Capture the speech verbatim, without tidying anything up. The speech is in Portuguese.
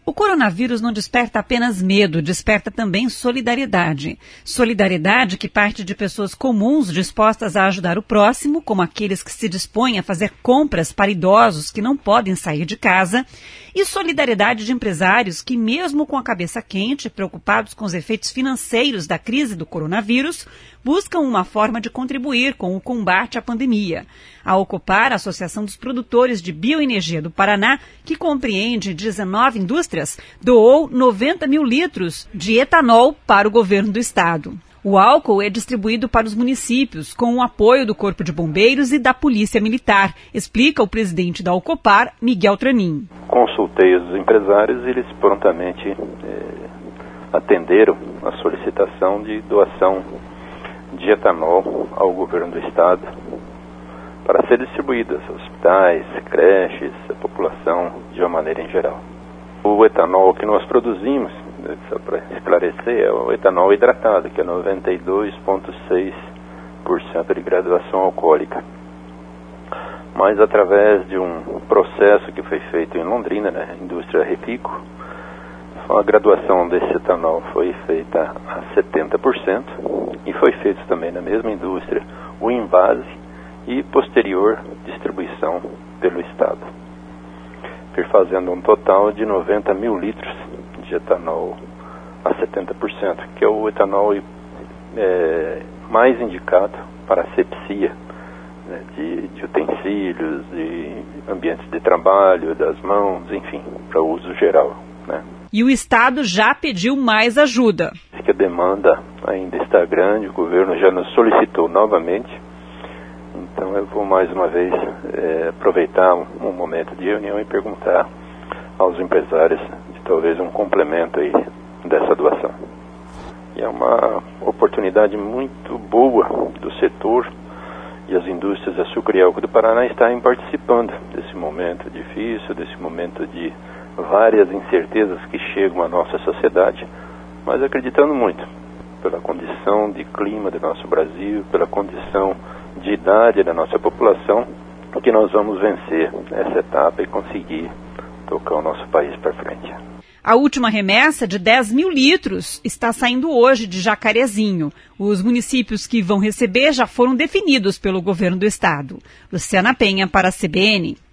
O coronavírus não desperta apenas medo, desperta também solidariedade. Solidariedade que parte de pessoas comuns dispostas a ajudar o próximo, como aqueles que se dispõem a fazer compras para idosos que não podem sair de casa, e solidariedade de empresários que, mesmo com a cabeça quente, preocupados com os efeitos financeiros da crise do coronavírus, buscam uma forma de contribuir com o combate à pandemia. A Ocopar, a Associação dos Produtores de Bioenergia do Paraná, que compreende dezenove indústrias, doou noventa mil litros de etanol para o governo do estado. O álcool é distribuído para os municípios, com o apoio do Corpo de Bombeiros e da Polícia Militar, explica o presidente da Ocopar, Miguel Tranin. Consultei os empresários e eles prontamente eh, atenderam a solicitação de doação de etanol ao governo do estado para ser distribuído aos hospitais, creches, a população de uma maneira em geral. O etanol que nós produzimos, só para esclarecer, é o etanol hidratado, que é noventa e dois vírgula seis por cento de graduação alcoólica. Mas através de um processo que foi feito em Londrina, na indústria Refico, a graduação desse etanol foi feita a setenta por cento e foi feito também na mesma indústria o envase e posterior distribuição pelo estado, fazendo um total de noventa mil litros de etanol a setenta por cento, que é o etanol é, mais indicado para asepsia, né, de, de utensílios, de ambientes de trabalho, das mãos, enfim, para uso geral, né. E o estado já pediu mais ajuda. Que a demanda ainda está grande, o governo já nos solicitou novamente. Então eu vou mais uma vez é, aproveitar um, um momento de reunião e perguntar aos empresários de talvez um complemento aí dessa doação. E é uma oportunidade muito boa do setor e as indústrias açúcar e álcool do Paraná estarem participando desse momento difícil, desse momento de várias incertezas que chegam à nossa sociedade, mas acreditando muito pela condição de clima do nosso Brasil, pela condição de idade da nossa população, que nós vamos vencer essa etapa e conseguir tocar o nosso país para frente. A última remessa de dez mil litros está saindo hoje de Jacarezinho. Os municípios que vão receber já foram definidos pelo governo do estado. Luciana Penha para a C B N.